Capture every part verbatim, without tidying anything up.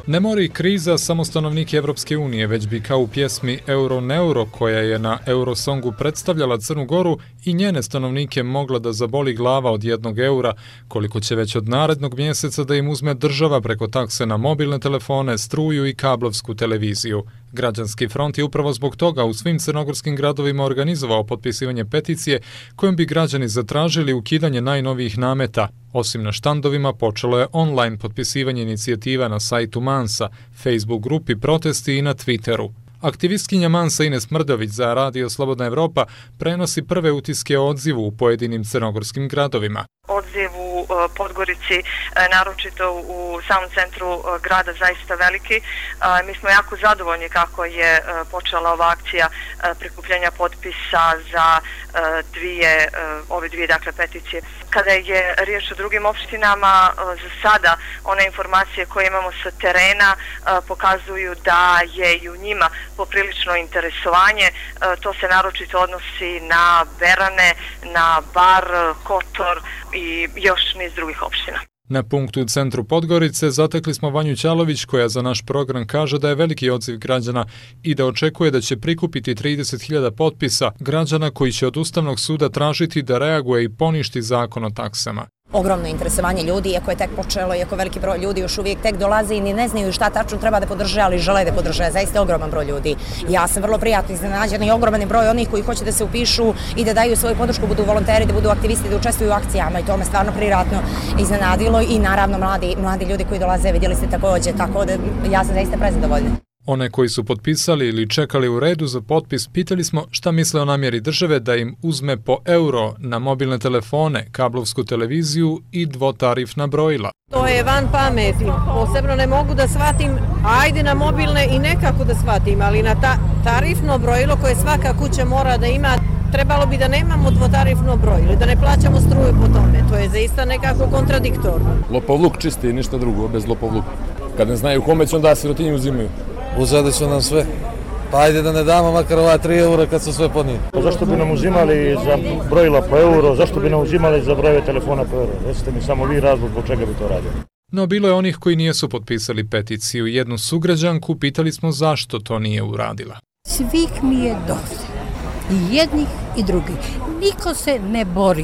Ne mori kriza samo stanovnike Evropske unije, već bi kao u pjesmi Euro Neuro, koja je na Eurosongu predstavljala Crnu Goru, i njene stanovnike mogla da zaboli glava od jednog eura, koliko će već od narednog mjeseca da im uzme država preko takse na mobilne telefone, struju i kablovsku televiziju. Građanski front je upravo zbog toga u svim crnogorskim gradovima organizovao potpisivanje peticije kojom bi građani zatražili ukidanje najnovijih nameta. Osim na štandovima, počelo je online potpisivanje inicijativa na sajtu Mansa, Facebook grupi Protesti i na Twitteru. Aktivistkinja Mansa Ines Mrdović za Radio Slobodna Evropa prenosi prve utiske o odzivu u pojedinim crnogorskim gradovima. Odziv u Podgorici, naročito u samom centru grada, zaista veliki. Mi smo jako zadovoljni kako je počela ova akcija prikupljanja potpisa za dvije, ove dvije dakle, peticije. Kada je riječ o drugim opštinama, za sada one informacije koje imamo sa terena pokazuju da je i u njima poprilično interesovanje. To se naročito odnosi na Berane, na Bar, Kotor i još niz drugih opština. Na punktu u centru Podgorice zatekli smo Vanju Ćalović, koja za naš program kaže da je veliki odziv građana i da očekuje da će prikupiti trideset hiljada potpisa građana koji će od Ustavnog suda tražiti da reaguje i poništi zakon o taksama. Ogromno interesovanje ljudi, iako je tek počelo, iako veliki broj ljudi još uvijek tek dolazi i ni ne znaju šta tačno treba da podrže, ali žele da podrže. Zaista ogroman broj ljudi. Ja sam vrlo prijatno iznenađena i ogroman broj onih koji hoće da se upišu i da daju svoju podršku, budu volonteri, da budu aktivisti, da učestvuju u akcijama, i to me stvarno prijatno iznenadilo. I naravno mladi, mladi ljudi koji dolaze, vidjeli ste također, tako da ja sam zaista prezadovoljna. One koji su potpisali ili čekali u redu za potpis, pitali smo šta misle o namjeri države da im uzme po euro na mobilne telefone, kablovsku televiziju i dvotarifna brojila. To je van pameti. Posebno ne mogu da shvatim, ajde na mobilne i nekako da shvatim, ali na ta tarifno brojilo koje svaka kuća mora da ima, trebalo bi da nemamo dvotarifno brojilo, da ne plaćamo struju po tome. To je zaista nekako kontradiktorno. Lopovluk čisti, ništa drugo, bez lopovluka. Kad ne znaju kome će, onda sirotinju uzimaju. Uzeli su nam sve. Pa ajde da ne damo makar ova tri eura kad su sve ponijeli. Pa zašto bi nam uzimali za brojila po euro, zašto bi nam uzimali za brojeve telefona po euro? Recite mi samo vi razlog zbog čega bi to radili. No bilo je onih koji nijesu potpisali peticiju. Jednu sugrađanku pitali smo zašto to nije uradila. Svih mi je dosta. I jednih i drugih. Niko se ne bori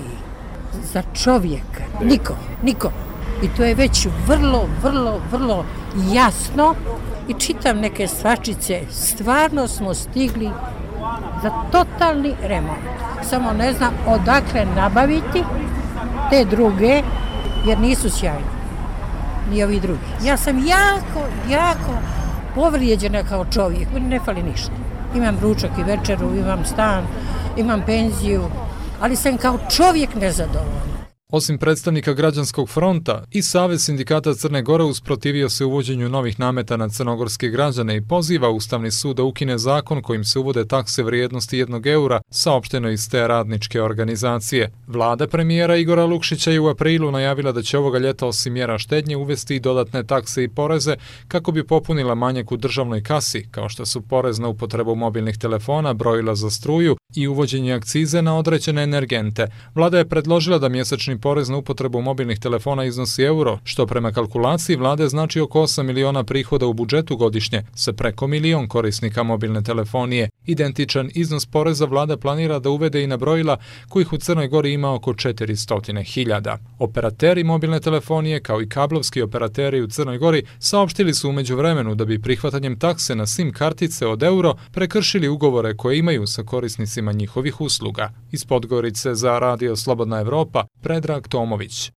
za čovjeka. Niko, niko. I to je već vrlo, vrlo, vrlo jasno. I čitam neke svačice, stvarno smo stigli za totalni remont. Samo ne znam odakle nabaviti te druge, jer nisu sjajni, ni ovi drugi. Ja sam jako, jako povrijeđena kao čovjek, meni ne fali ništa. Imam ručak i večeru, imam stan, imam penziju, ali sam kao čovjek nezadovoljna. Osim predstavnika Građanskog fronta, i Savez sindikata Crne Gore usprotivio se uvođenju novih nameta na crnogorske građane i poziva Ustavni sud da ukine zakon kojim se uvode takse vrijednosti jednog eura, saopšteno iz te radničke organizacije. Vlada premijera Igora Lukšića je u aprilu najavila da će ovoga ljeta osim mjera štednje uvesti i dodatne takse i poreze kako bi popunila manjak u državnoj kasi, kao što su porez na upotrebu mobilnih telefona, brojila za struju i uvođenje akcize na određene energente. Vlada je predložila da mjesečni porez na upotrebu mobilnih telefona iznosi euro, što prema kalkulaciji vlade znači oko osam miliona prihoda u budžetu godišnje, sa preko milion korisnika mobilne telefonije. Identičan iznos poreza vlada planira da uvede i na brojila, kojih u Crnoj Gori ima oko četiristo hiljada. Operateri mobilne telefonije, kao i kablovski operateri u Crnoj Gori, saopštili su umeđu vremenu da bi prihvatanjem takse na SIM kartice od euro prekršili ugovore koje imaju sa korisnicima njihovih usluga. Iz Podgorice za Radio Slobodna Evropa, Predrag Tomović.